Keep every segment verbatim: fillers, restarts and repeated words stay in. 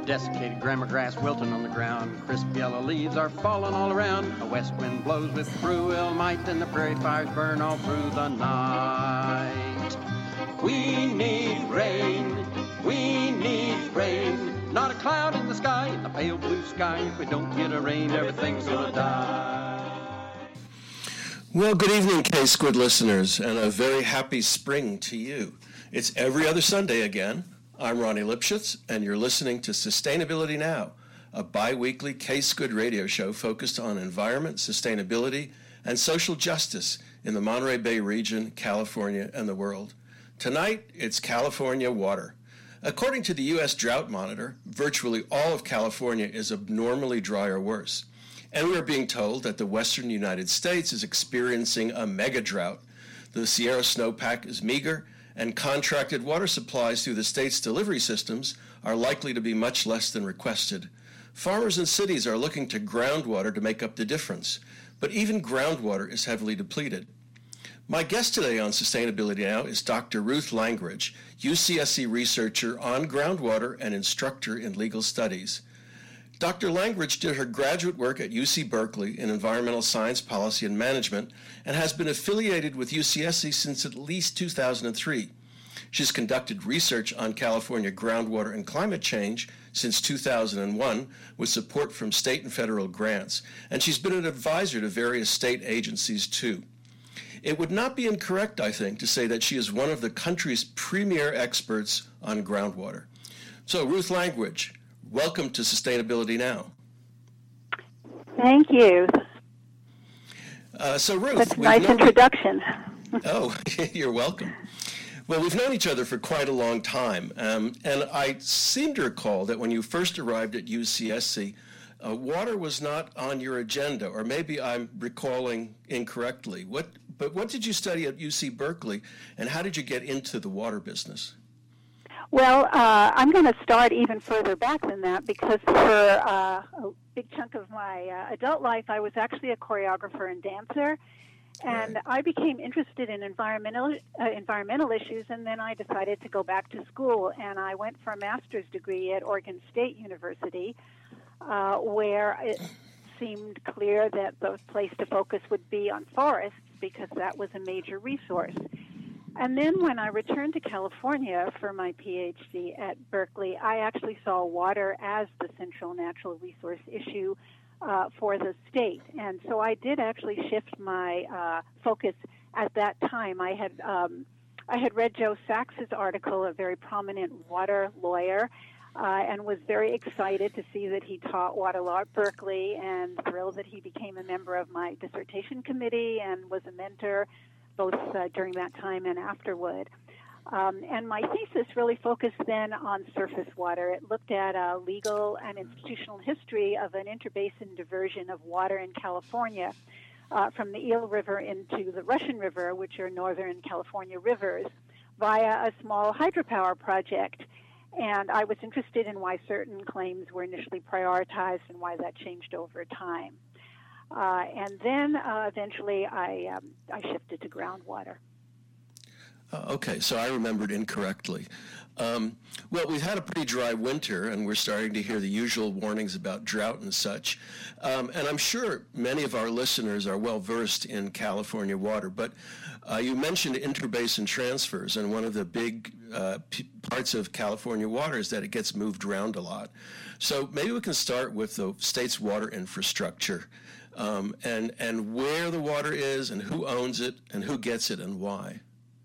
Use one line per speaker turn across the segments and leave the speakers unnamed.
Desiccated grama grass wilting on the ground. Crisp yellow leaves are falling all around. A west wind blows with cruel might, and the prairie fires burn all through the night. We need rain, we need rain. Not a cloud in the sky, in the pale blue sky. If we don't get a rain, everything's gonna die.
Well, good evening, K-Squid listeners, and a very happy spring to you. It's every other Sunday again. I'm Ronnie Lipschitz, and you're listening to Sustainability Now, a bi-weekly K-Squid radio show focused on environment, sustainability, and social justice in the Monterey Bay region, California, and the world. Tonight, it's California water. According to the U S Drought Monitor, virtually all of California is abnormally dry or worse. And we're being told that the western United States is experiencing a mega drought. The Sierra snowpack is meager, and contracted water supplies through the state's delivery systems are likely to be much less than requested. Farmers and cities are looking to groundwater to make up the difference, but even groundwater is heavily depleted. My guest today on Sustainability Now is Doctor Ruth Langridge, U C S C researcher on groundwater and instructor in legal studies. Doctor Langridge did her graduate work at U C Berkeley in environmental science, policy, and management, and has been affiliated with U C S C since at least two thousand three. She's conducted research on California groundwater and climate change since two thousand one with support from state and federal grants, and she's been an advisor to various state agencies too. It would not be incorrect, I think, to say that she is one of the country's premier experts on groundwater. So, Ruth Langridge, welcome to Sustainability Now.
Thank you.
Uh, so, Ruth,
that's a nice introduction.
Oh, you're welcome. Well, we've known each other for quite a long time, um, and I seem to recall that when you first arrived at U C S C, uh, water was not on your agenda, or maybe I'm recalling incorrectly. What, but what did you study at U C Berkeley, and how did you get into the water business?
Well, uh, I'm going to start even further back than that, because for uh, a big chunk of my uh, adult life, I was actually a choreographer and dancer. And right. I became interested in environmental uh, environmental issues, and then I decided to go back to school, and I went for a master's degree at Oregon State University, uh, where it seemed clear that the place to focus would be on forests, because that was a major resource. And then when I returned to California for my PhD at Berkeley, I actually saw water as the central natural resource issue Uh, for the state. And so I did actually shift my uh, focus at that time. I had um, I had read Joe Sachs's article, a very prominent water lawyer, uh, and was very excited to see that he taught water law at Berkeley, and thrilled that he became a member of my dissertation committee and was a mentor both uh, during that time and afterward. Um, and my thesis really focused then on surface water. It looked at a legal and institutional history of an interbasin diversion of water in California uh, from the Eel River into the Russian River, which are northern California rivers, via a small hydropower project. And I was interested in why certain claims were initially prioritized and why that changed over time. Uh, and then uh, eventually I, um, I shifted to groundwater.
Uh, okay, so I remembered incorrectly. Um, well, we've had a pretty dry winter, and we're starting to hear the usual warnings about drought and such. Um, and I'm sure many of our listeners are well versed in California water, but uh, you mentioned interbasin transfers, and one of the big uh, p- parts of California water is that it gets moved around a lot. So maybe we can start with the state's water infrastructure, um, and, and where the water is, and who owns it, and who gets it, and why.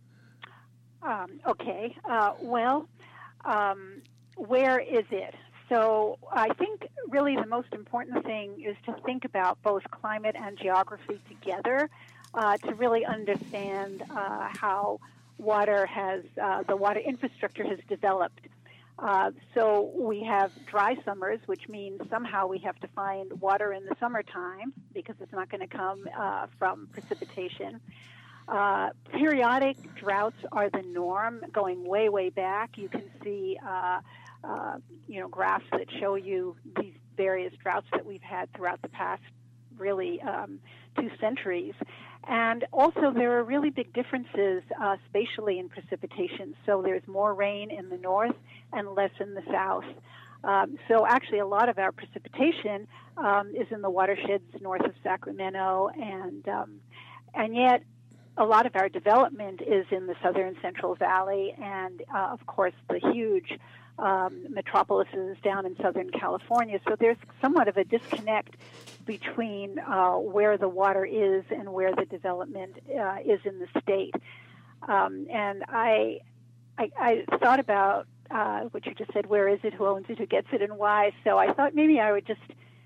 Um, okay, uh, well, um, where is it? So I think really the most important thing is to think about both climate and geography together uh, to really understand uh, how water has, uh, the water infrastructure has developed. Uh, so we have dry summers, which means somehow we have to find water in the summertime because it's not going to come uh, from precipitation. Uh, periodic droughts are the norm, going way, way back. You can see, uh, uh, you know, graphs that show you these various droughts that we've had throughout the past, really, um, two centuries. And also, there are really big differences uh, spatially in precipitation. So there's more rain in the north and less in the south. Um, so actually a lot of our precipitation um, is in the watersheds north of Sacramento, and um, and yet a lot of our development is in the southern Central Valley, and uh, of course the huge um, metropolises down in Southern California. So there's somewhat of a disconnect between uh, where the water is and where the development uh, is in the state. Um, and I, I, I thought about uh, what you just said, where is it, who owns it, who gets it, and why. So I thought maybe I would just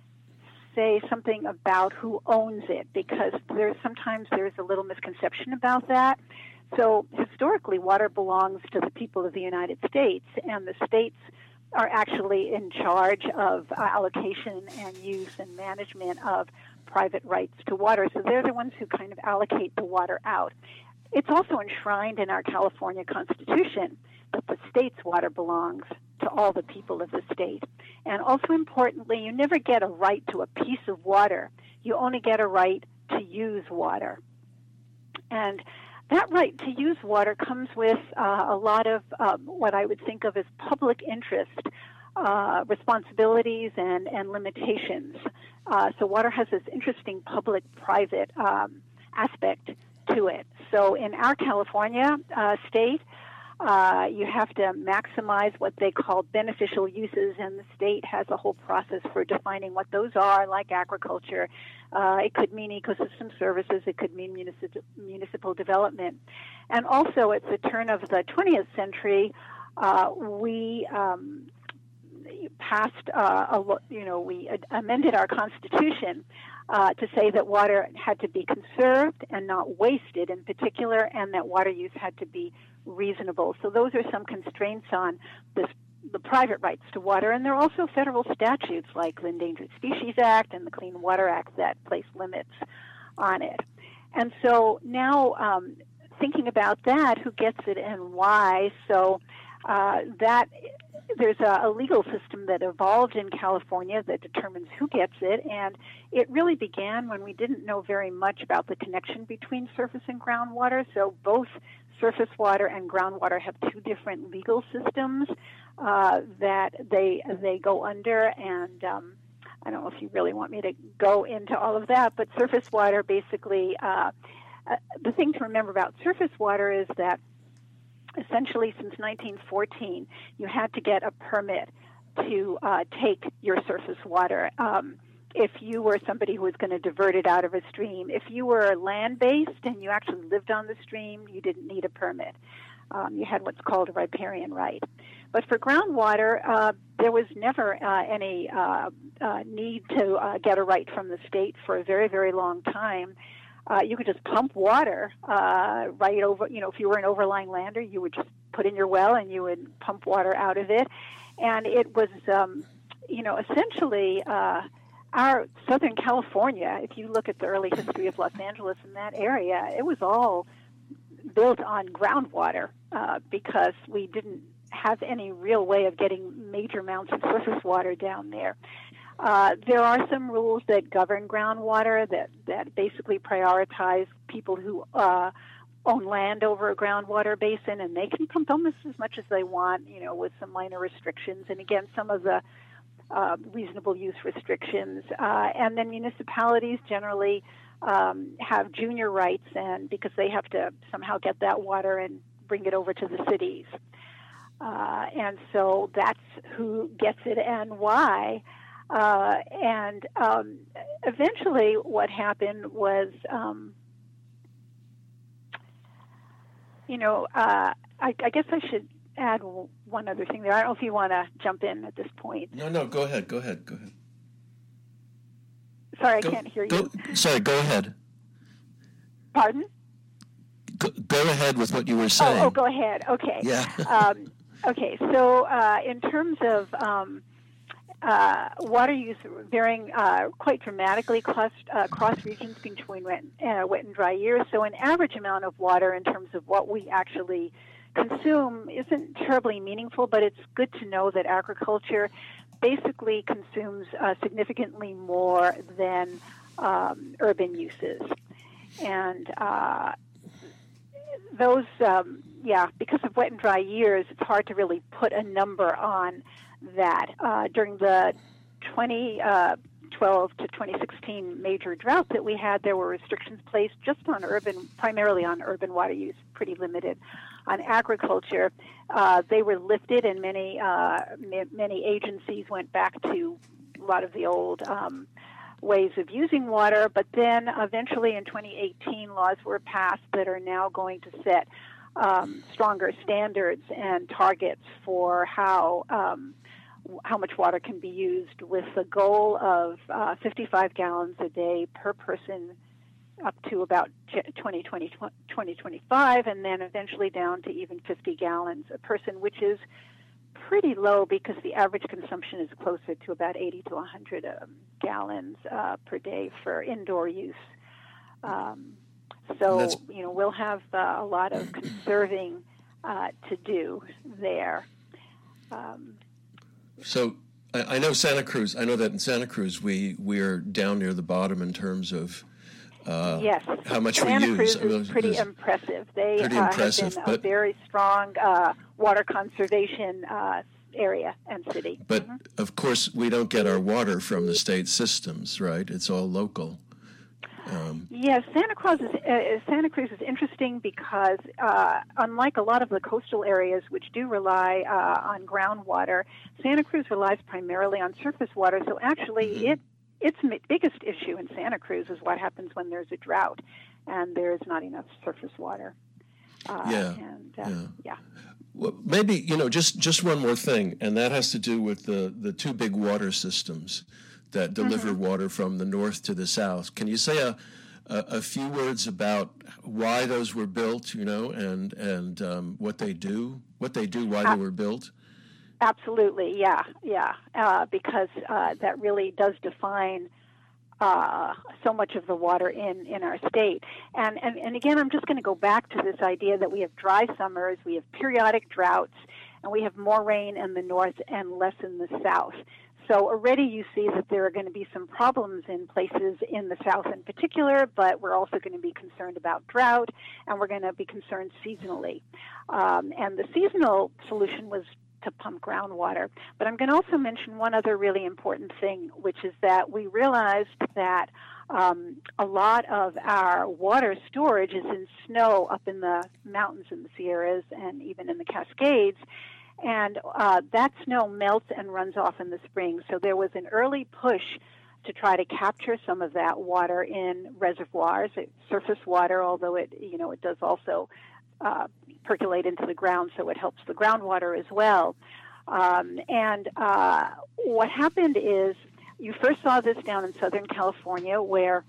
say something about who owns it, because there's sometimes there's a little misconception about that. So historically, water belongs to the people of the United States, and the states are actually in charge of uh, allocation and use and management of private rights to water. So they're the ones who kind of allocate the water out. It's also enshrined in our California Constitution that the state's water belongs to all the people of the state. And also importantly, you never get a right to a piece of water. You only get a right to use water. And that right to use water comes with uh, a lot of um, what I would think of as public interest uh, responsibilities and, and limitations. Uh, so water has this interesting public-private um, aspect to it. So in our California uh, state, Uh, you have to maximize what they call beneficial uses, and the state has a whole process for defining what those are, like agriculture. Uh, it could mean ecosystem services. It could mean municipal, municipal development. And also, at the turn of the twentieth century, uh, we um, passed, uh, a, you know, we amended our Constitution Uh, to say that water had to be conserved and not wasted in particular, and that water use had to be reasonable. So those are some constraints on this, the private rights to water, and there are also federal statutes like the Endangered Species Act and the Clean Water Act that place limits on it. And so now um, thinking about that, who gets it and why, so uh, that there's a, a legal system that evolved in California that determines who gets it, and it really began when we didn't know very much about the connection between surface and groundwater. So both surface water and groundwater have two different legal systems uh, that they they go under, and um, I don't know if you really want me to go into all of that, but surface water basically, uh, uh, the thing to remember about surface water is that essentially, since nineteen fourteen, you had to get a permit to uh, take your surface water. Um, if you were somebody who was going to divert it out of a stream, if you were land-based and you actually lived on the stream, you didn't need a permit. Um, you had what's called a riparian right. But for groundwater, uh, there was never uh, any uh, uh, need to uh, get a right from the state for a very, very long time. Uh, you could just pump water uh, right over, you know, if you were an overlying lander, you would just put in your well and you would pump water out of it. And it was, um, you know, essentially uh, our Southern California, if you look at the early history of Los Angeles in that area, it was all built on groundwater uh, because we didn't have any real way of getting major amounts of surface water down there. Uh, there are some rules that govern groundwater that, that basically prioritize people who uh, own land over a groundwater basin, and they can pump almost as much as they want, you know, with some minor restrictions. And again, some of the uh, reasonable use restrictions. Uh, and then municipalities generally um, have junior rights, and because they have to somehow get that water and bring it over to the cities. Uh, and so that's who gets it and why. Uh, and um, eventually what happened was, um, you know, uh, I, I guess I should add one other thing there. I don't know if you want to jump in at this point.
No, no, go ahead, go ahead, go ahead.
Sorry,
go,
I can't hear
go,
you.
Sorry, go ahead.
Pardon?
Go, go ahead with what you were saying.
Oh, oh go ahead. Okay.
Yeah.
um, okay, so uh, in terms of... Um, Uh, water use varying uh, quite dramatically across, uh, across regions between wet, uh, wet and dry years. So an average amount of water in terms of what we actually consume isn't terribly meaningful, but it's good to know that agriculture basically consumes uh, significantly more than um, urban uses. And uh, those, um, yeah, because of wet and dry years, it's hard to really put a number on that uh, during the twenty twelve to twenty sixteen major drought that we had, there were restrictions placed just on urban, primarily on urban water use, pretty limited on agriculture. Uh, they were lifted, and many uh, many agencies went back to a lot of the old um, ways of using water. But then eventually in twenty eighteen, laws were passed that are now going to set um, stronger standards and targets for how um, how much water can be used, with the goal of uh, fifty-five gallons a day per person up to about twenty twenty, twenty twenty-five, and then eventually down to even fifty gallons a person, which is pretty low because the average consumption is closer to about eighty to one hundred um, gallons uh, per day for indoor use. Um, so, you know, we'll have uh, a lot of conserving uh, to do there. Um,
So I, I know Santa Cruz. I know that in Santa Cruz we we're down near the bottom in terms of uh,
yes,
how much
Santa
we
Cruz
use.
is pretty
There's,
impressive. They
pretty
uh,
impressive,
have been
but,
a very strong uh, water conservation uh, area and city.
But
mm-hmm.
of course, we don't get our water from the state systems, right? It's all local. Um,
Yes, Santa Cruz is uh, Santa Cruz is interesting because uh, unlike a lot of the coastal areas, which do rely uh, on groundwater, Santa Cruz relies primarily on surface water. So actually,
mm-hmm.
it its biggest issue in Santa Cruz is what happens when there's a drought and there's not enough surface water. Uh,
yeah,
and, uh,
yeah.
yeah.
Well, maybe you know just just one more thing, and that has to do with the the two big water systems that deliver
mm-hmm.
water from the north to the south. Can you say a, a, a few words about why those were built, you know, and and um, what they do, what they do, why uh, they were built?
Absolutely, yeah, yeah, uh, because uh, that really does define uh, so much of the water in, in our state. And, and, and again, I'm just going to go back to this idea that we have dry summers, we have periodic droughts, and we have more rain in the north and less in the south. So already you see that there are going to be some problems in places in the south in particular, but we're also going to be concerned about drought, and we're going to be concerned seasonally. Um, and the seasonal solution was to pump groundwater. But I'm going to also mention one other really important thing, which is that we realized that um, a lot of our water storage is in snow up in the mountains in the Sierras and even in the Cascades. And uh, that snow melts and runs off in the spring. So there was an early push to try to capture some of that water in reservoirs, surface water, although it, you know, it does also uh, percolate into the ground, so it helps the groundwater as well. Um, and uh, what happened is you first saw this down in Southern California, where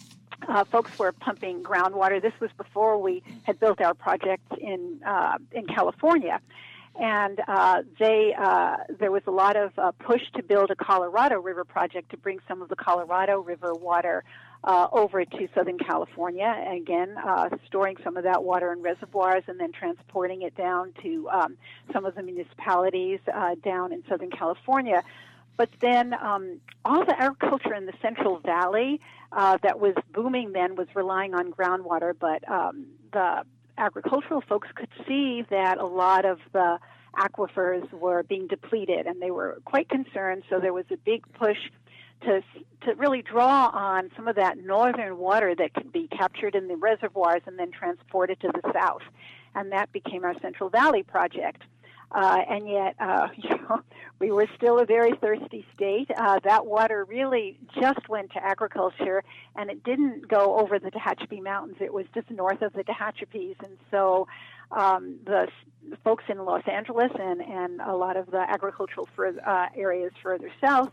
uh, folks were pumping groundwater. This was before we had built our projects in uh, in California. And uh, they, uh, there was a lot of uh, push to build a Colorado River project to bring some of the Colorado River water uh, over to Southern California, again, uh, storing some of that water in reservoirs and then transporting it down to um, some of the municipalities uh, down in Southern California. But then um, all the agriculture in the Central Valley uh, that was booming then was relying on groundwater, but um, the agricultural folks could see that a lot of the aquifers were being depleted, and they were quite concerned. So there was a big push to to really draw on some of that northern water that could be captured in the reservoirs and then transported to the south, and that became our Central Valley project. Uh, and yet, uh, you know, we were still a very thirsty state. Uh, that water really just went to agriculture, and it didn't go over the Tehachapi Mountains. It was just north of the Tehachapis. And so um, the, the folks in Los Angeles and, and a lot of the agricultural further, uh, areas further south,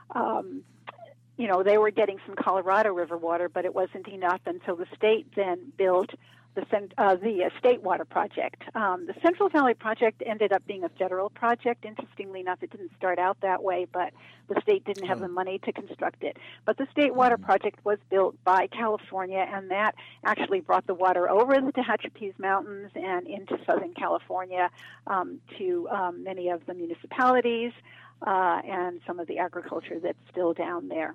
um, you know, they were getting some Colorado River water, but it wasn't enough. And so the state then built the uh, the uh, State Water Project. Um, the Central Valley Project ended up being a federal project. Interestingly enough, it didn't start out that way, but the state didn't have the money to construct it. But the State Water Project was built by California, and that actually brought the water over the Tehachapis Mountains and into Southern California um, to um, many of the municipalities uh, and some of the agriculture that's still down there.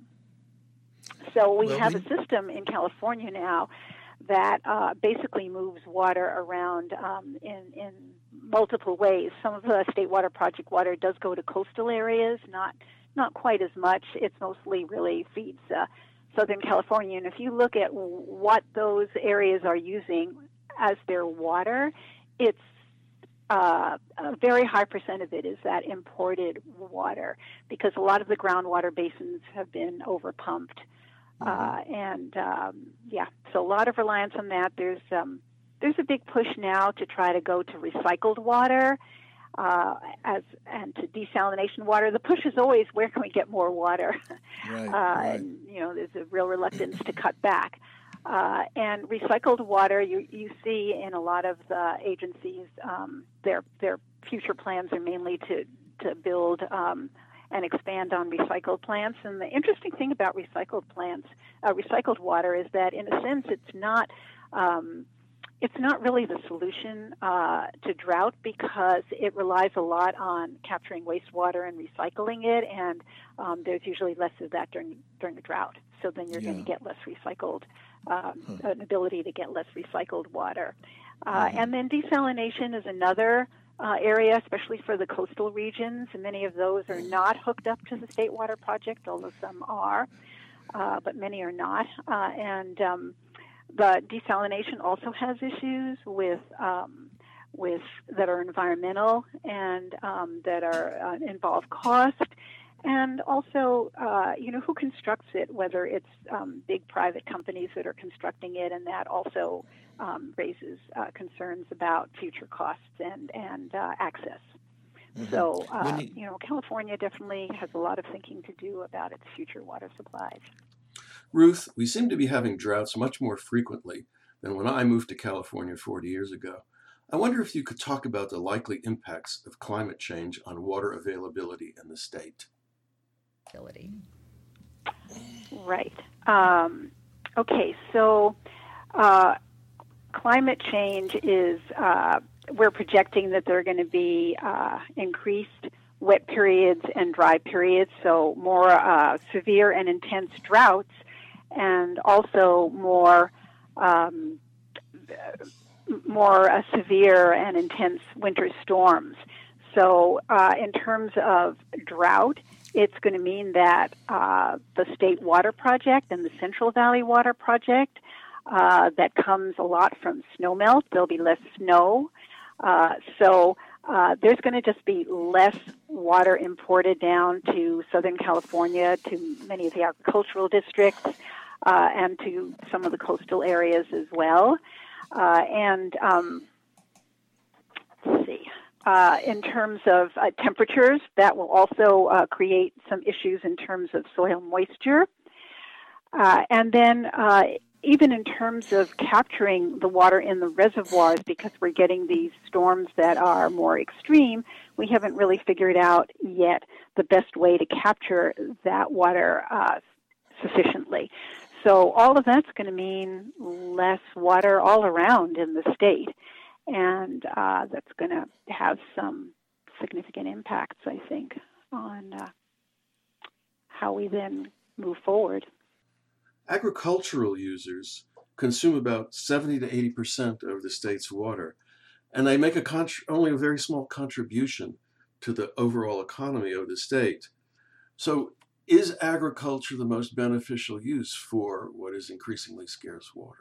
So we well, have we... a system in California now that uh, basically moves water around um, in, in multiple ways. Some of the State Water Project water does go to coastal areas, not not quite as much. It's mostly really feeds uh, Southern California. And if you look at what those areas are using as their water, it's uh, a very high percent of it is that imported water, because a lot of the groundwater basins have been overpumped. Uh, and um, yeah, so a lot of reliance on that. There's um, there's a big push now to try to go to recycled water uh, as and to desalination water. The push is always, where can we get more water?
Right,
uh,
right.
And you know, there's a real reluctance to cut back. Uh, and recycled water, you you see in a lot of the agencies, um, their their future plans are mainly to to build Um, and expand on recycled plants. And the interesting thing about recycled plants, uh, recycled water, is that in a sense it's not um, it's not really the solution uh, to drought, because it relies a lot on capturing wastewater and recycling it, and um, there's usually less of that during during the drought. So then you're
Yeah.
going to get less recycled, um,
Huh.
an ability to get less recycled water. Uh,
Mhm.
And then desalination is another Uh, area, especially for the coastal regions. And many of those are not hooked up to the State Water Project, although some are, uh, but many are not. Uh, and um, the desalination also has issues with um, with that are environmental and um, that are uh, involve cost. And also, uh, you know, who constructs it, whether it's um, big private companies that are constructing it, and that also um, raises uh, concerns about future costs and, and uh, access.
Mhm.
So, uh,
When
you,
you-
know, California definitely has a lot of thinking to do about its future water supplies.
Ruth, we seem to be having droughts much more frequently than when I moved to California forty years ago. I wonder if you could talk about the likely impacts of climate change on water availability in the state.
Right. Um, okay, so uh, climate change is, uh, we're projecting that there are going to be uh, increased wet periods and dry periods, so more uh, severe and intense droughts, and also more um, more uh, severe and intense winter storms. So uh, in terms of drought, it's going to mean that uh, the State Water Project and the Central Valley Water Project, uh, that comes a lot from snowmelt. There'll be less snow. Uh, so uh, there's going to just be less water imported down to Southern California, to many of the agricultural districts, uh, and to some of the coastal areas as well. Uh, and um, let's see. Uh, in terms of uh, temperatures, that will also uh, create some issues in terms of soil moisture. Uh, and then uh, even in terms of capturing the water in the reservoirs, because we're getting these storms that are more extreme, we haven't really figured out yet the best way to capture that water uh, sufficiently. So all of that's going to mean less water all around in the state. And uh, that's going to have some significant impacts, I think, on uh, how we then move forward.
Agricultural users consume about seventy to eighty percent of the state's water, and they make a contr- only a very small contribution to the overall economy of the state. So is agriculture the most beneficial use for what is increasingly scarce water?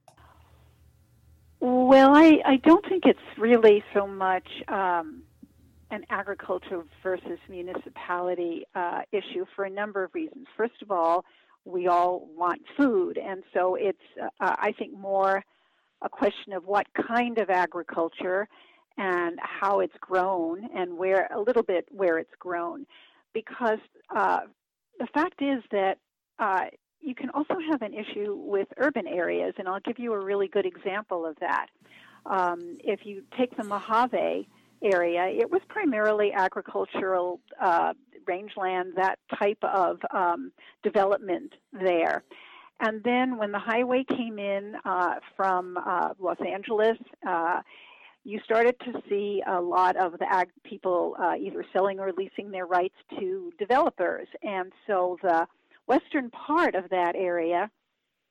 Well, I, I don't think it's really so much um, an agriculture versus municipality uh, issue for a number of reasons. First of all, we all want food, and so it's, uh, I think, more a question of what kind of agriculture and how it's grown, and where a little bit where it's grown. Because uh, the fact is that uh, you can also have an issue with urban areas, and I'll give you a really good example of that. Um, if you take the Mojave area, it was primarily agricultural uh, rangeland, that type of um, development there. And then when the highway came in uh, from uh, Los Angeles, uh, you started to see a lot of the ag people uh, either selling or leasing their rights to developers. And so the western part of that area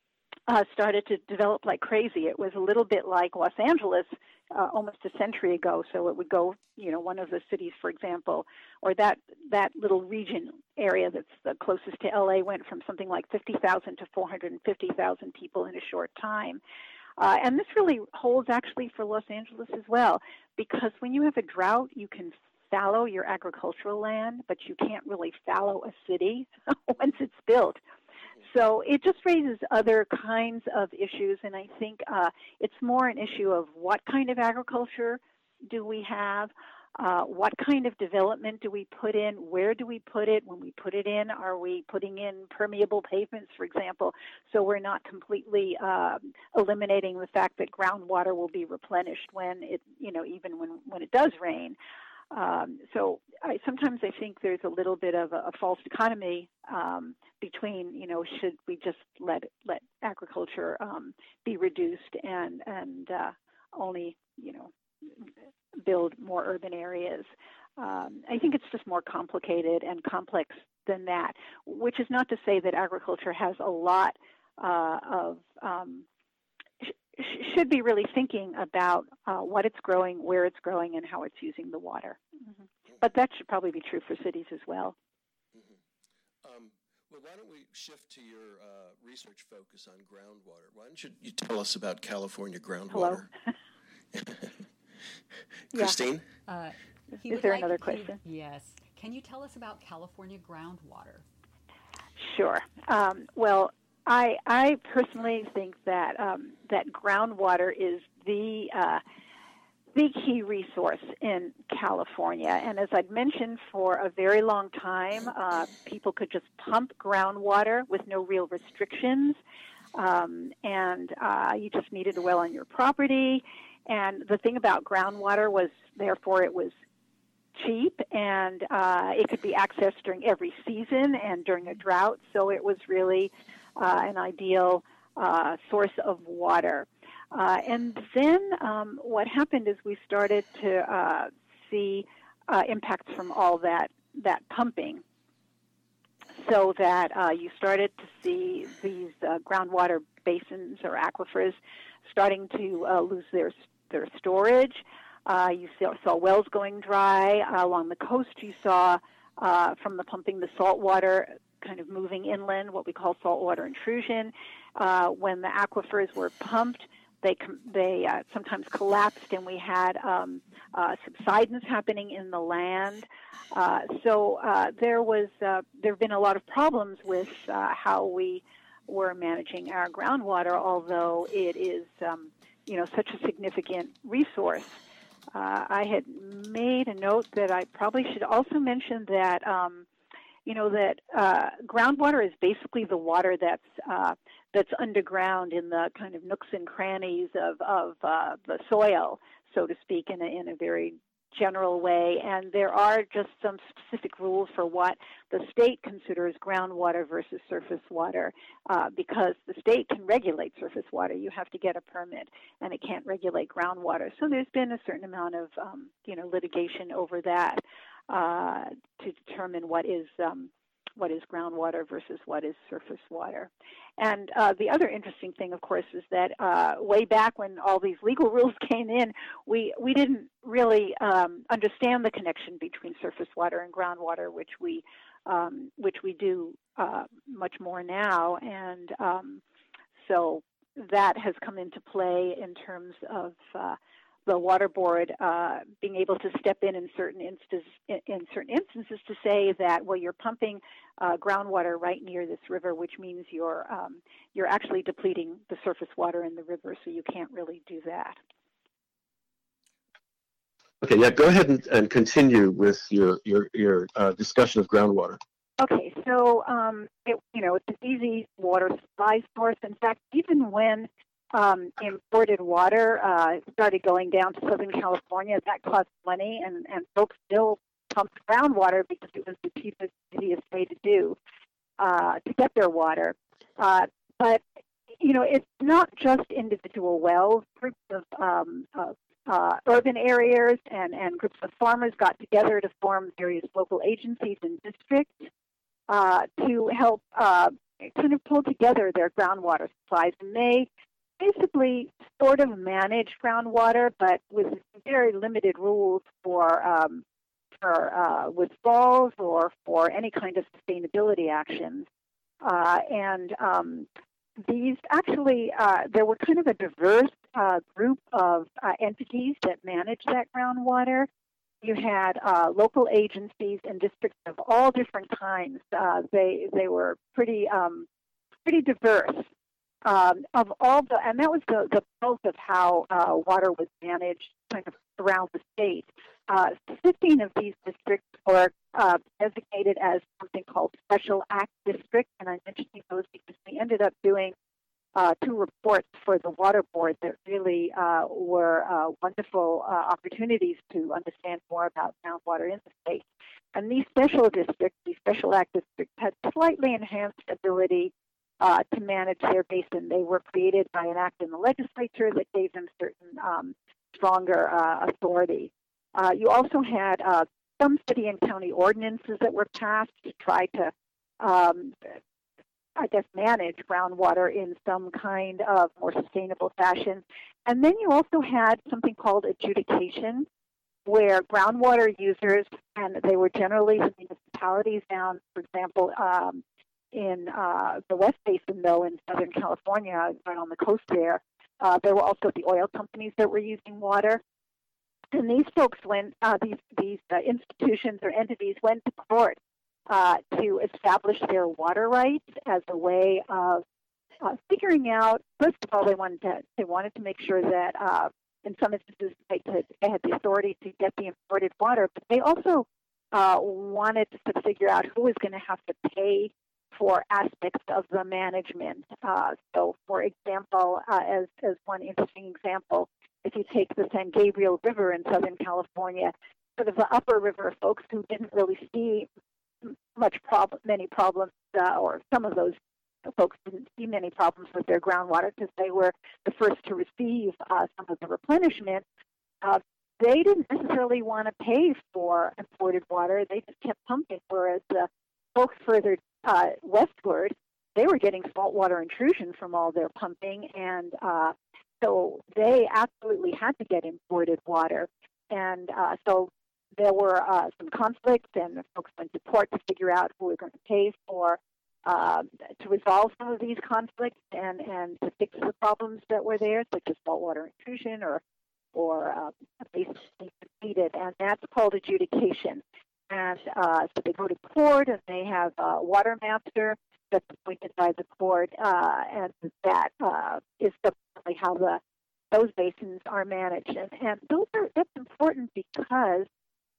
uh, started to develop like crazy. It was a little bit like Los Angeles uh, almost a century ago. So it would go, you know, one of the cities, for example, or that that little region area that's the closest to L A went from something like fifty thousand to four hundred fifty thousand people in a short time. Uh, and this really holds actually for Los Angeles as well, because when you have a drought, you can fallow your agricultural land, but you can't really fallow a city once it's built. So it just raises other kinds of issues, and I think uh, it's more an issue of what kind of agriculture do we have, uh, what kind of development do we put in, where do we put it? When we put it in, are we putting in permeable pavements, for example, so we're not completely uh, eliminating the fact that groundwater will be replenished when it, you know, even when, when it does rain. Um, so I, sometimes I think there's a little bit of a, a false dichotomy um, between, you know, should we just let let agriculture um, be reduced and and uh, only, you know, build more urban areas. Um, I think it's just more complicated and complex than that, which is not to say that agriculture has a lot uh, of um, should be really thinking about uh, what it's growing, where it's growing, and how it's using the water. Mm-hmm. But that should probably be true for cities as well.
Mm-hmm. Um, well, why don't we shift to your uh, research focus on groundwater? Why don't you, you tell us about California groundwater?
Hello?
Christine?
Uh,
Is there
like,
another question?
He, yes. Can you tell us about California groundwater?
Sure. Um, well, I, I personally think that um, that groundwater is the uh, the key resource in California. And as I'd mentioned, for a very long time, uh, people could just pump groundwater with no real restrictions. Um, and uh, you just needed a well on your property. And the thing about groundwater was, therefore, it was cheap, and uh, it could be accessed during every season and during a drought. So it was really uh, an ideal uh, source of water. Uh, and then um, what happened is we started to uh, see uh, impacts from all that, that pumping, so that uh, you started to see these uh, groundwater basins or aquifers starting to uh, lose their their storage. Uh, you saw, saw wells going dry. Uh, along the coast, you saw uh, from the pumping the salt water kind of moving inland, what we call saltwater intrusion. Uh, when the aquifers were pumped, they they uh, sometimes collapsed, and we had um, uh, subsidence happening in the land. Uh, so uh, there was uh, there have been a lot of problems with uh, how we were managing our groundwater, although it is um, you know such a significant resource. Uh, I had made a note that I probably should also mention that, um, you know, that uh, groundwater is basically the water that's uh, that's underground in the kind of nooks and crannies of of uh, the soil, so to speak, in a in a very general way. And there are just some specific rules for what the state considers groundwater versus surface water, uh, because the state can regulate surface water. You have to get a permit, and it can't regulate groundwater. So there's been a certain amount of, um, you know, litigation over that uh, to determine what is um, what is groundwater versus what is surface water. And uh, the other interesting thing, of course, is that uh, way back when all these legal rules came in, we, we didn't really um, understand the connection between surface water and groundwater, which we um, which we do uh, much more now. And um, so that has come into play in terms of uh, the water board uh, being able to step in in certain instances, in certain instances to say that, well, you're pumping uh, groundwater right near this river, which means you're um, you're actually depleting the surface water in the river, so you can't really do that.
Okay, yeah, go ahead and, and continue with your your your uh, discussion of groundwater.
Okay, so um, it, you know it's an easy water supply source. In fact, even when Um, imported water uh, started going down to Southern California, that cost money, and, and folks still pumped groundwater because it was the cheapest, easiest way to do uh, to get their water. Uh, but you know, it's not just individual wells. Groups of um, uh, uh, urban areas and, and groups of farmers got together to form various local agencies and districts uh, to help Uh, kind of pulled together their groundwater supplies, and they basically sort of manage groundwater, but with very limited rules for um, for uh, withdrawals or for any kind of sustainability actions. Uh, and um, these actually, uh, there were kind of a diverse uh, group of uh, entities that managed that groundwater. You had uh, local agencies and districts of all different kinds. Uh, they they were pretty um, pretty diverse. Um, of all the, and that was the, the bulk of how uh, water was managed kind of around the state. Uh, fifteen of these districts were uh, designated as something called Special Act District, and I'm mentioning those because we ended up doing uh, two reports for the Water Board that really uh, were uh, wonderful uh, opportunities to understand more about groundwater in the state. And these special districts, these Special Act Districts, had slightly enhanced ability Uh, to manage their basin. They were created by an act in the legislature that gave them certain um, stronger uh, authority. Uh, you also had uh, some city and county ordinances that were passed to try to, um, I guess, manage groundwater in some kind of more sustainable fashion. And then you also had something called adjudication, where groundwater users, and they were generally the municipalities down, for example, um, in uh, the West Basin, though, in Southern California, right on the coast there, uh, there were also the oil companies that were using water. And these folks went, uh, these, these uh, institutions or entities went to court uh, to establish their water rights as a way of uh, figuring out, first of all, they wanted to, they wanted to make sure that uh, in some instances they, could, they had the authority to get the imported water, but they also uh, wanted to figure out who was going to have to pay for aspects of the management. Uh, so, for example, uh, as, as one interesting example, if you take the San Gabriel River in Southern California, sort of the upper river folks who didn't really see much problem, many problems, uh, or some of those folks didn't see many problems with their groundwater because they were the first to receive uh, some of the replenishment. Uh, they didn't necessarily want to pay for imported water. They just kept pumping, whereas the folks further uh, westward, they were getting saltwater intrusion from all their pumping, and uh, so they absolutely had to get imported water. And uh, so there were uh, some conflicts, and the folks went to court to figure out who were going to pay for, uh, to resolve some of these conflicts and, and to fix the problems that were there, such as saltwater intrusion or, or uh, basically defeated, and that's called adjudication. And uh, so they go to court, and they have a water master that's appointed by the court, uh, and that uh, is definitely how the those basins are managed. And, and those are that's important because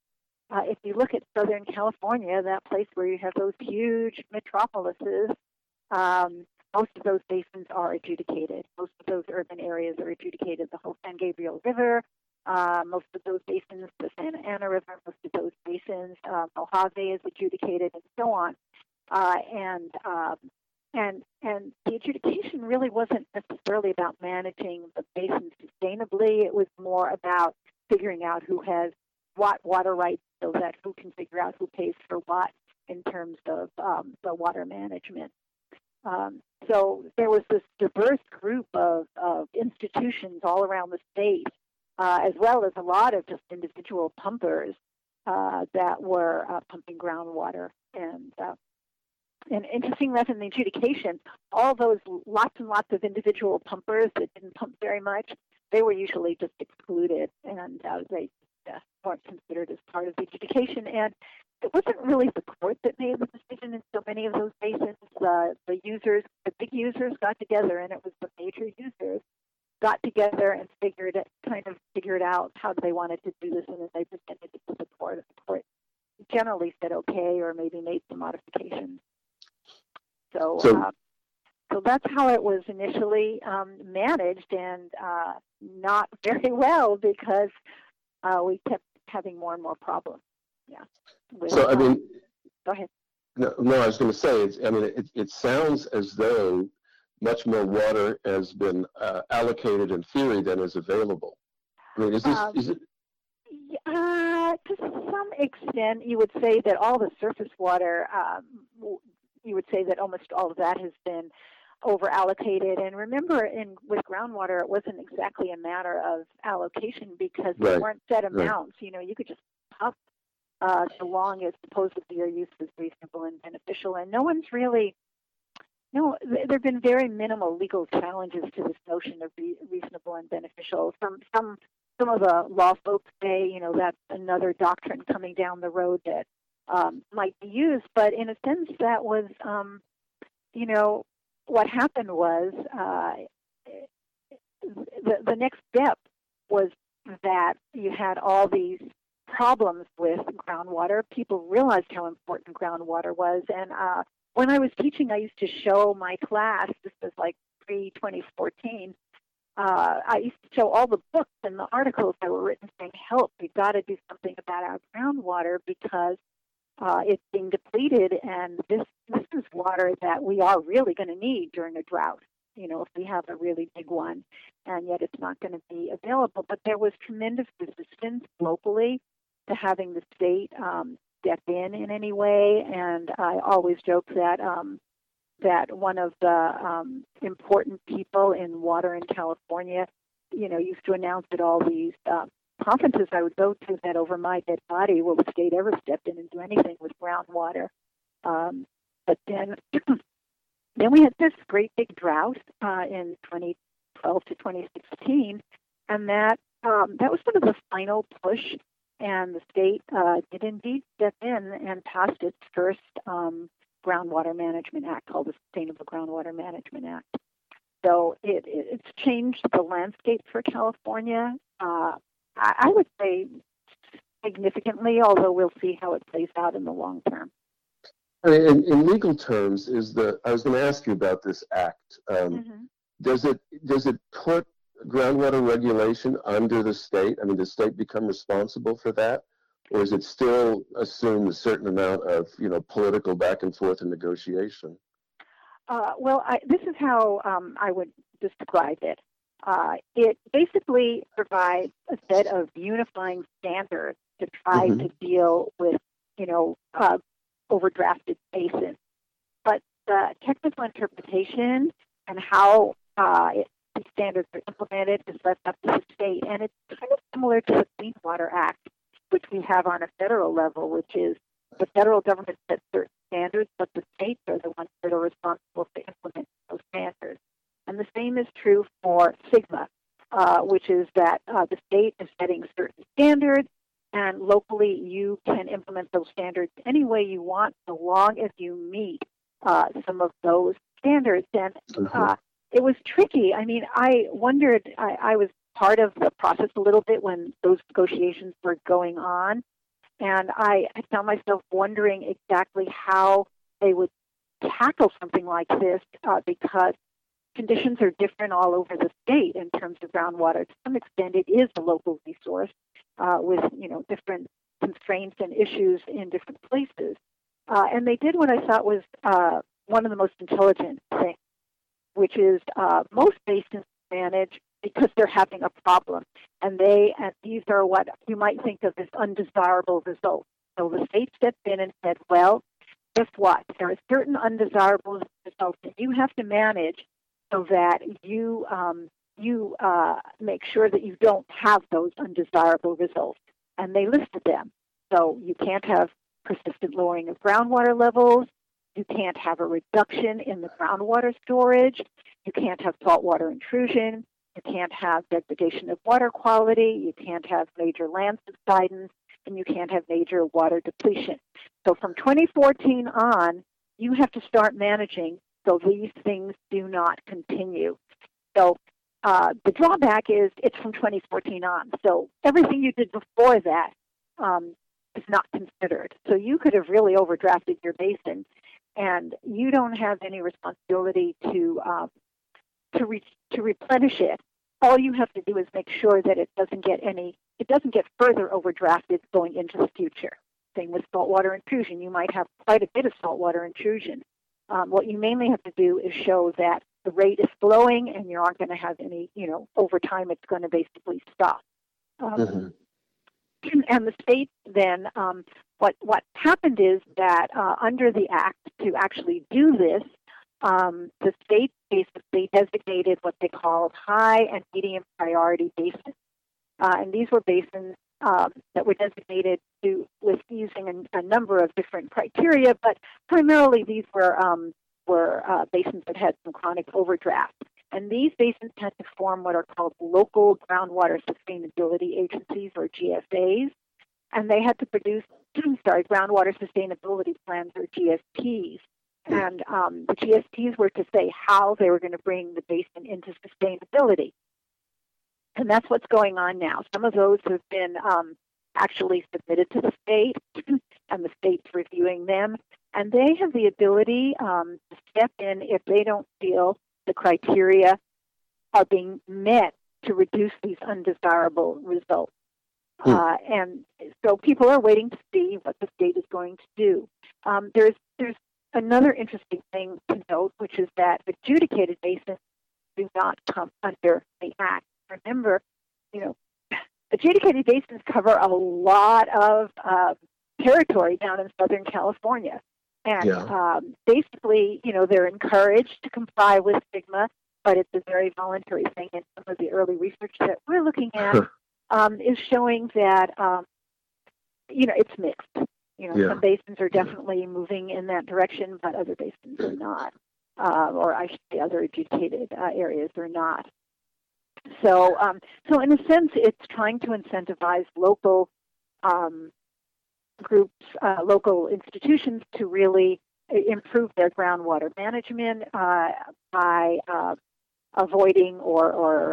uh, if you look at Southern California, that place where you have those huge metropolises, um, most of those basins are adjudicated. Most of those urban areas are adjudicated. The whole San Gabriel River. Uh, most of those basins, the Santa Ana River, most of those basins, uh, Mojave is adjudicated, and so on. Uh, and um, and and the adjudication really wasn't necessarily about managing the basin sustainably. It was more about figuring out who has what water rights, so that who can figure out who pays for what in terms of um, the water management. Um, so there was this diverse group of, of institutions all around the state. Uh, as well as a lot of just individual pumpers uh, that were uh, pumping groundwater. And uh, an interesting lesson in the adjudication, all those lots and lots of individual pumpers that didn't pump very much, they were usually just excluded, and uh, they uh, weren't considered as part of the adjudication. And it wasn't really the court that made the decision in so many of those basins. Uh, the users, the big users got together, and it was the major users got together and figured it, kind of figured out how they wanted to do this, and then they presented it to the court. The court generally said okay, or maybe made some modifications. So,
so,
uh, so that's how it was initially um, managed, and uh, not very well because uh, we kept having more and more problems. Yeah. With,
so I mean,
um, go ahead.
No, no, I was going to say, it's, I mean, it, it sounds as though much more water has been uh, allocated in theory than is available. I mean, is this,
um,
is it?
Uh, to some extent, you would say that all the surface water, um, you would say that almost all of that has been over allocated. And remember, in with groundwater, it wasn't exactly a matter of allocation because
Right.
there weren't set
Right.
amounts. You know, you could just pump uh, so long as supposedly your use was reasonable and beneficial. And no one's really, no, th- there have been very minimal legal challenges to this notion of re- reasonable and beneficial. Some, some, some of the law folks say, you know, that's another doctrine coming down the road that um, might be used. But in a sense, that was, um, you know, what happened was uh, the, the next step was that you had all these problems with groundwater. People realized how important groundwater was. And uh, when I was teaching, I used to show my class, this was like pre twenty fourteen, uh, I used to show all the books and the articles that were written saying, help, we've got to do something about our groundwater because uh, it's being depleted, and this, this is water that we are really going to need during a drought, you know, if we have a really big one, and yet it's not going to be available. But there was tremendous resistance locally to having the state um, step in in any way, and I always joke that um, that one of the um, important people in water in California, you know, used to announce at all these uh, conferences I would go to that over my dead body, will the state ever step in and do anything with groundwater? Um, but then, then we had this great big drought uh, in twenty twelve to twenty sixteen, and that um, that was sort of the final push. And the state uh, did indeed step in and passed its first um, groundwater management act called the Sustainable Groundwater Management Act. So it, it, it's changed the landscape for California, uh, I, I would say significantly, although we'll see how it plays out in the long term.
I mean, in, in legal terms, is the I was going to ask you about this act. Um,
Mm-hmm.
Does it does it put groundwater regulation under the state? I mean, does the state become responsible for that? Or is it still assume a certain amount of, you know, political back and forth and negotiation?
Uh, well, I, this is how um, I would describe it. Uh, it basically provides a set of unifying standards to try
Mhm.
to deal with, you know, uh, overdrafted basins. But the technical interpretation and how uh, it the standards are implemented is left up to the state. And it's kind of similar to the Clean Water Act, which we have on a federal level, which is the federal government sets certain standards, but the states are the ones that are responsible for implementing those standards. And the same is true for SGMA, uh, which is that uh, the state is setting certain standards, and locally you can implement those standards any way you want, so long as you meet uh, some of those standards. And uh, it was tricky. I mean, I wondered, I, I was part of the process a little bit when those negotiations were going on, and I, I found myself wondering exactly how they would tackle something like this uh, because conditions are different all over the state in terms of groundwater. To some extent, it is a local resource uh, with, you know, different constraints and issues in different places. Uh, and they did what I thought was uh, one of the most intelligent things, which is uh, most basins manage because they're having a problem. And they, and these are what you might think of as undesirable results. So the state stepped in and said, well, guess what? There are certain undesirable results that you have to manage so that you um, you uh, make sure that you don't have those undesirable results. And they listed them. So you can't have persistent lowering of groundwater levels. You can't have a reduction in the groundwater storage. You can't have saltwater intrusion. You can't have degradation of water quality. You can't have major land subsidence. And you can't have major water depletion. So from twenty fourteen on, you have to start managing so these things do not continue. So uh, the drawback is it's from twenty fourteen on. So everything you did before that um, is not considered. So you could have really overdrafted your basin, and you don't have any responsibility to um, to re- to replenish it. All you have to do is make sure that it doesn't get any, it doesn't get further overdrafted going into the future. Same with saltwater intrusion. You might have quite a bit of saltwater intrusion. Um, what you mainly have to do is show that the rate is flowing and you aren't going to have any, you know, over time it's going to basically stop. Um,
Mm-hmm.
And the state then um, what what happened is that uh, under the act to actually do this, um, the state basically designated what they called high and medium priority basins, uh, and these were basins um, that were designated to with using a, a number of different criteria, but primarily these were um, were uh, basins that had some chronic overdraft. And these basins had to form what are called local groundwater sustainability agencies, or G S As, and they had to produce, sorry, groundwater sustainability plans, or G S Ps. And um, the G S Ps were to say how they were going to bring the basin into sustainability. And that's what's going on now. Some of those have been um, actually submitted to the state, and the state's reviewing them. And they have the ability um, to step in if they don't feel the criteria are being met to reduce these undesirable results. Hmm. Uh, and so people are waiting to see what the state is going to do. Um, there's there's another interesting thing to note, which is that adjudicated basins do not come under the Act. Remember, you know, adjudicated basins cover a lot of uh, territory down in Southern California. And yeah. um, basically, you know, they're encouraged to comply with SGMA, but it's a very voluntary thing. And some of the early research that we're looking at um, is showing that, um, you know, it's mixed. You know, yeah. some basins are definitely yeah. moving in that direction, but other basins are not. Uh, or I should say other adjudicated uh, areas are not. So, um, so in a sense, it's trying to incentivize local um groups, uh, local institutions to really improve their groundwater management uh, by uh, avoiding or, or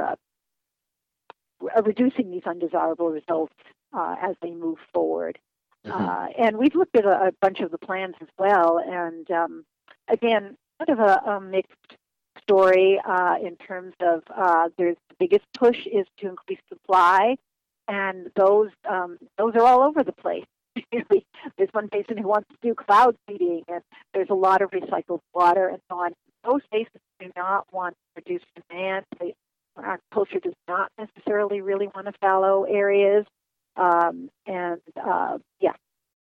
uh, reducing these undesirable results uh, as they move forward. Mm-hmm. Uh, and we've looked at a, a bunch of the plans as well, and um, again, sort of a, a mixed story uh, in terms of uh, there's the biggest push is to increase supply, and those um, those are all over the place. There's one basin who wants to do cloud seeding, and there's a lot of recycled water and so on. Those basins do not want to reduce demand. They, our culture does not necessarily really want to fallow areas. Um, and, uh, yeah.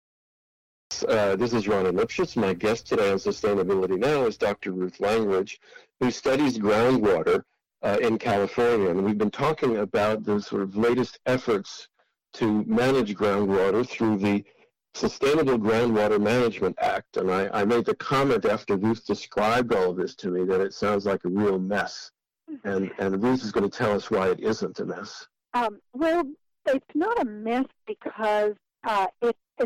Uh, this is Ronnie Lipschitz. My guest today on Sustainability Now is Doctor Ruth Langridge, who studies groundwater uh, in California. And we've been talking about the sort of latest efforts to manage groundwater through the Sustainable Groundwater Management Act. And I, I made the comment after Ruth described all of this to me that it sounds like a real mess. And, and Ruth is going to tell us why it isn't a mess.
Um, well, it's not a mess because uh, it, it,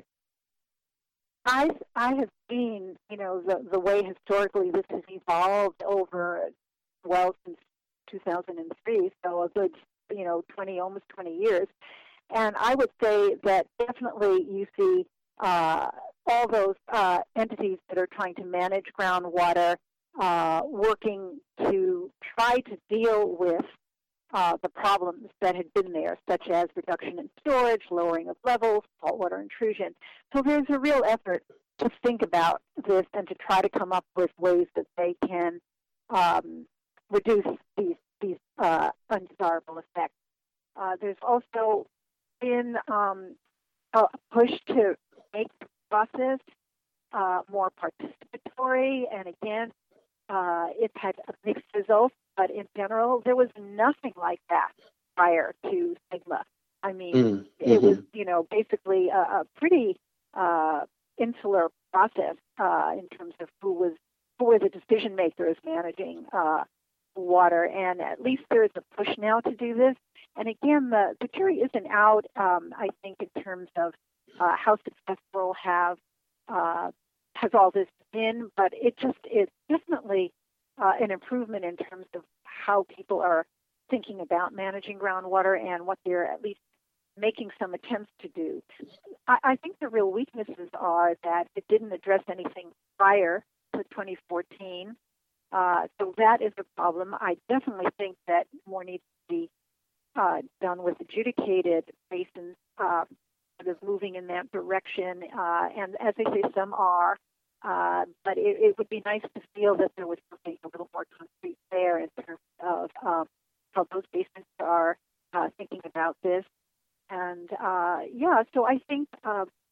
I, I have seen, you know, the, the way historically this has evolved over, well, since two thousand three, so a good, you know, twenty, almost twenty years. And I would say that definitely you see uh, all those uh, entities that are trying to manage groundwater uh, working to try to deal with uh, the problems that had been there, such as reduction in storage, lowering of levels, saltwater intrusion. So there's a real effort to think about this and to try to come up with ways that they can um, reduce these, these uh, undesirable effects. Uh, there's also been um, a push to make the process uh, more participatory, and again, uh, it's had a mixed result, but in general, there was nothing like that prior to SGMA. I mean, mm-hmm. it was, you know, basically a, a pretty uh, insular process uh, in terms of who was who were the decision makers managing uh, water, and at least there is a push now to do this. And again, the, the jury isn't out, um, I think, in terms of uh, how successful have uh, has all this been, but it just is definitely uh, an improvement in terms of how people are thinking about managing groundwater and what they're at least making some attempts to do. I, I think the real weaknesses are that it didn't address anything prior to twenty fourteen, uh, so that is a problem. I definitely think that more needs to be Uh, done with adjudicated basins, uh, sort of moving in that direction. Uh, and as I say, some are, uh, but it, it would be nice to feel that there was something a little more concrete there in terms of um, how those basins are uh, thinking about this. And uh, yeah, so I think uh,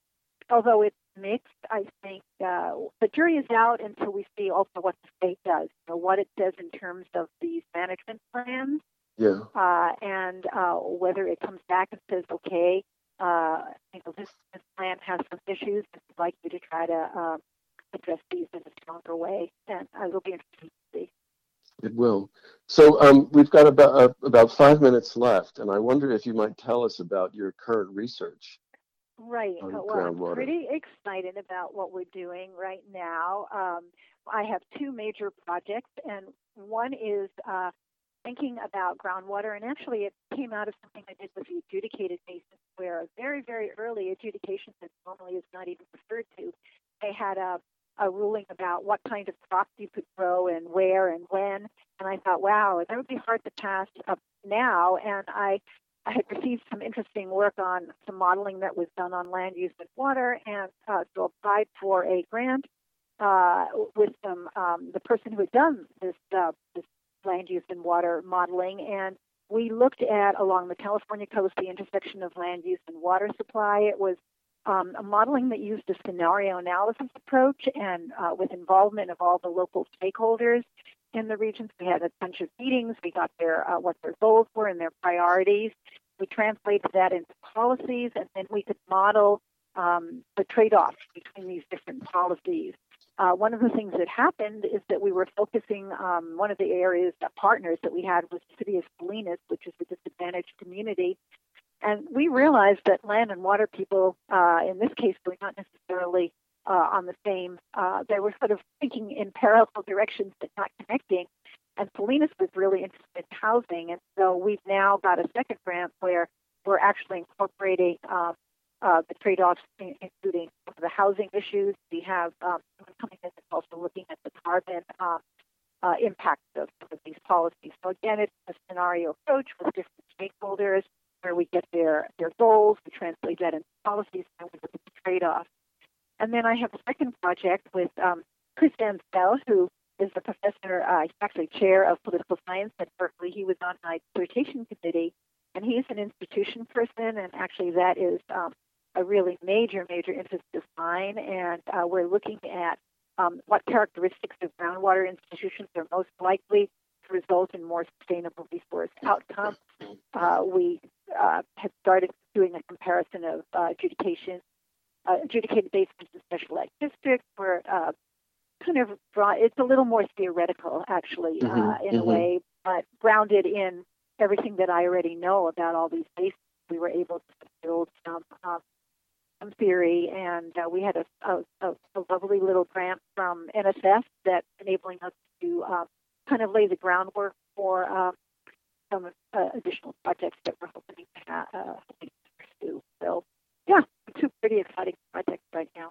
although it's mixed, I think uh, the jury is out until we see also what the state does, you know, what it says in terms of these management plans,
Yeah.
uh, and uh, whether it comes back and says, okay, uh, you know, this, this plan has some issues, and we'd like you to try to um, address these in a stronger way, and I will be interested to see.
It will. So um, we've got about uh, about five minutes left, and I wonder if you might tell us about your current research.
Right.
On
Well, I'm
groundwater.
pretty excited about what we're doing right now. Um, I have two major projects, and one is uh, thinking about groundwater, and actually it came out of something I did with the adjudicated basins, where a very, very early adjudication that normally is not even referred to, they had a, a ruling about what kind of crops you could grow and where and when, and I thought, wow, that would be hard to pass up now, and I I had received some interesting work on some modeling that was done on land use and water, and uh, so applied for a grant uh, with some um, the person who had done this uh, this land use and water modeling, and we looked at along the California coast the intersection of land use and water supply. It was um, a modeling that used a scenario analysis approach, and uh, with involvement of all the local stakeholders in the regions. We had a bunch of meetings. We got their uh, what their goals were and their priorities. We translated that into policies, and then we could model um, the trade-offs between these different policies. Uh, one of the things that happened is that we were focusing, um, one of the areas, uh, partners that we had was the city of Salinas, which is a disadvantaged community. And we realized that land and water people, uh, in this case, were not necessarily uh, on the same, uh, they were sort of thinking in parallel directions but not connecting. And Salinas was really interested in housing. And so we've now got a second grant where we're actually incorporating um, uh, the trade-offs, including the housing issues. We have um, someone coming in that's also looking at the carbon um, uh, impact of some of these policies. So again, it's a scenario approach with different stakeholders where we get their, their goals, we translate that into policies, and we look at the trade-offs. And then I have a second project with um, Chris Ansell, who is the professor, uh, he's actually chair of political science at Berkeley. He was on my dissertation committee, and he's an institution person, and actually that is um, a really major, major interest of mine. And uh, we're looking at um, what characteristics of groundwater institutions are most likely to result in more sustainable resource outcomes. Uh, we uh, have started doing a comparison of uh, adjudication, uh, adjudicated basins in special ed districts, where uh, kind of broad, it's a little more theoretical, actually,
Mm-hmm,
uh, in
mm-hmm.
a way, but grounded in everything that I already know about all these basins. We were able to build some um, some theory, and uh, we had a, a, a lovely little grant from N S F that's enabling us to um, kind of lay the groundwork for um, some uh, additional projects that we're hoping to, ha- uh, hoping to pursue. So, yeah, two pretty exciting projects right now.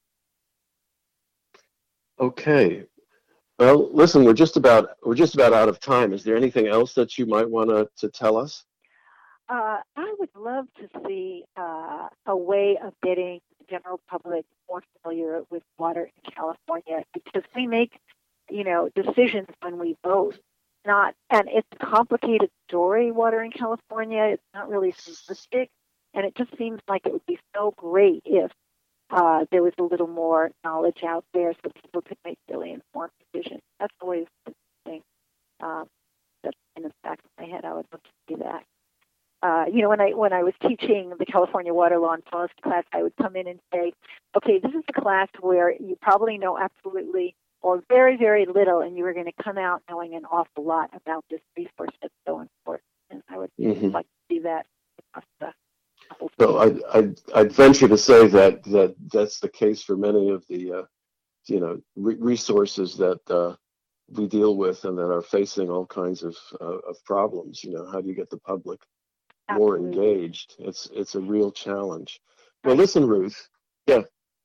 Okay. Well, listen, we're just about we're just about out of time. Is there anything else that you might want to to tell us?
Uh, I would love to see uh, a way of getting the general public more familiar with water in California, because we make, you know, decisions when we vote. Not, and it's a complicated story, water in California. It's not really simplistic, and it just seems like it would be so great if uh, there was a little more knowledge out there so people could make really informed decisions. That's always the thing um, that's in the back of my head. I would love to see that. Uh, you know, when I when I was teaching the California Water Law and Policy class, I would come in and say, okay, this is a class where you probably know absolutely or very, very little, and you are going to come out knowing an awful lot about this resource that's so important. And I would
Mm-hmm.
like to see that across the whole
So
field.
I I'd, I'd venture to say that that that's the case for many of the uh, you know re- resources that uh, we deal with and that are facing all kinds of uh, of problems. You know, how do you get the public more
Absolutely.
engaged? It's it's a real challenge. Well, listen, Ruth. Yeah.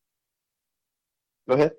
Go ahead.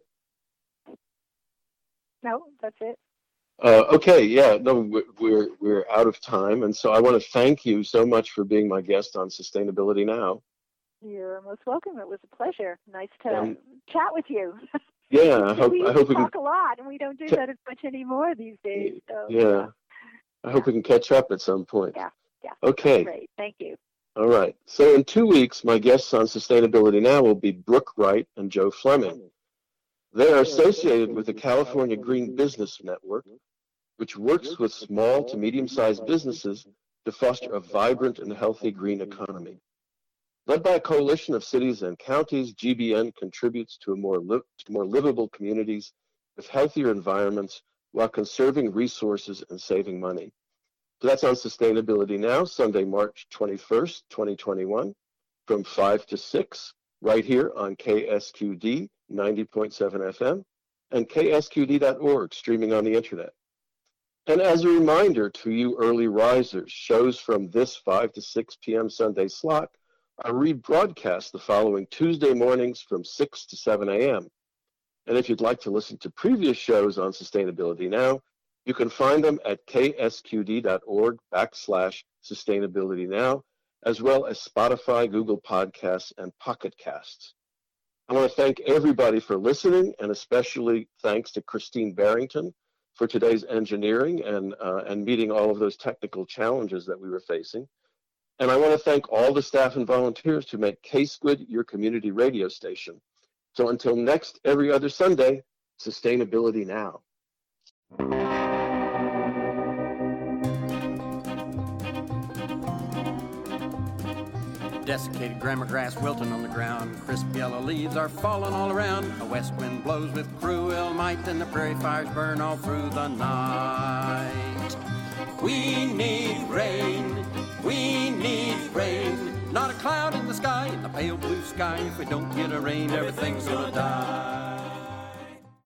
No, that's it.
Uh, okay, yeah, no, we- we're we're out of time, and so I want to thank you so much for being my guest on Sustainability Now.
You're most welcome. It was a pleasure. Nice to
Um,
chat with you.
Yeah, I hope
we
I
used
hope
to
we can.
talk a lot, and we don't do
ca-
that as much anymore these days. So,
Yeah, I hope we can catch up at some point.
yeah, yeah.
Okay,
Great. Thank you.
All right. So in two weeks, my guests on Sustainability Now will be Brooke Wright and Joe Fleming. They are associated with the California Green Business Network, which works with small to medium-sized businesses to foster a vibrant and healthy green economy. Led by a coalition of cities and counties, G B N contributes to, a more, li- to more livable communities with healthier environments while conserving resources and saving money. So that's on Sustainability Now, Sunday, March twenty-first, twenty twenty-one, from five to six, right here on K S Q D ninety point seven F M and K S Q D dot org, streaming on the internet. And as a reminder to you early risers, shows from this five to six p.m. Sunday slot are rebroadcast the following Tuesday mornings from six to seven a.m. And if you'd like to listen to previous shows on Sustainability Now, you can find them at K S Q D dot org backslash Sustainability Now, as well as Spotify, Google Podcasts, and Pocket Casts. I want to thank everybody for listening, and especially thanks to Christine Barrington for today's engineering and, uh, and meeting all of those technical challenges that we were facing. And I want to thank all the staff and volunteers who make K-Squid your community radio station. So until next every other Sunday, Sustainability Now.
Desiccated grama grass wilting on the ground. Crisp yellow leaves are falling all around. A west wind blows with cruel might, and the prairie fires burn all through the night. We need rain, we need rain. Not a cloud in the sky, in the pale blue sky. If we don't get a rain, everything's gonna die.